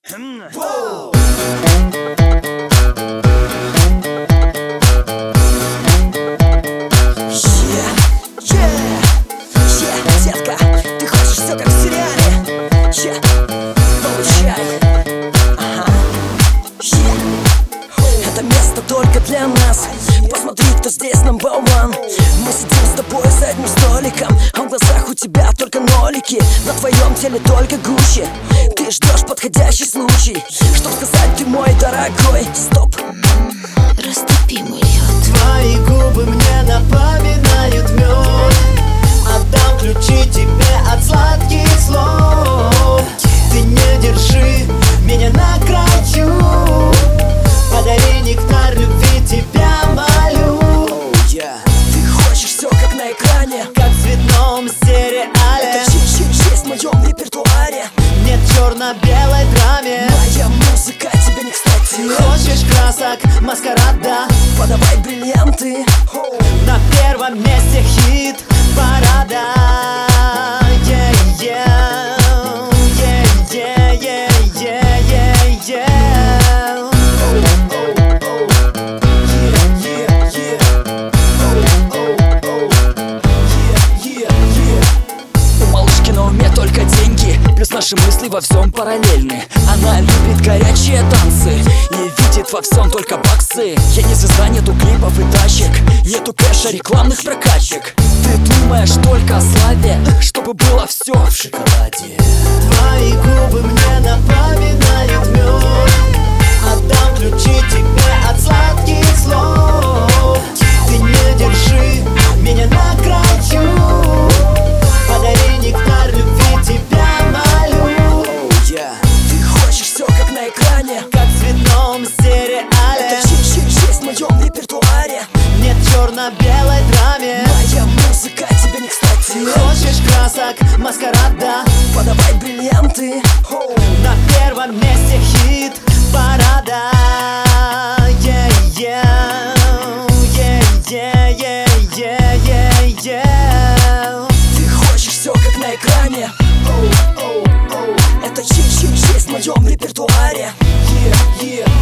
Детка, ты хочешь все как в сериале? Получай. Это место только для нас. Посмотри, кто здесь number one. Мы сидим с тобой за одним столиком, а в глазах у тебя только нолики. На твоем теле только гуще. Ты ждешь подходящий случай, чтоб сказать: ты мой дорогой. Стоп. Растопи мой лед. Твои губы мне напоминают мед. Отдам ключи тебе от сладких слов. Ты не держи меня на краю. Подари нектар любви, тебя молю. Ты хочешь все как на экране, как в цветном сериале. это честь в моем репертуаре. Нет черно-белой драме. Моя музыка тебе не кстати. Хочешь красок, маскарада? Подавай бриллианты. На первом месте хит парада. У малышки на уме только деньги, плюс наши мысли во всем параллельны. Она любит горячие танцы и видит во всем только баксы. Я не звезда, нету клипов и тачек, нету кэша, рекламных прокачек. Ты думаешь только о славе, чтобы было все в шоколаде. Твои губы мне напоминают мед. Отдам ключи тебе от сладких слов. Ты не держи меня на краю. Подари нектар любви, тебя молю. Ты хочешь все как на экране, как в цветном сериале. это честь в моем репертуаре. Нет черно-белой драме. Моя музыка тебе не кстати. Хочешь красок, маскарада? Подавай бриллианты. На первом месте хит парада. Ты хочешь все как на экране, это честь в моем репертуаре.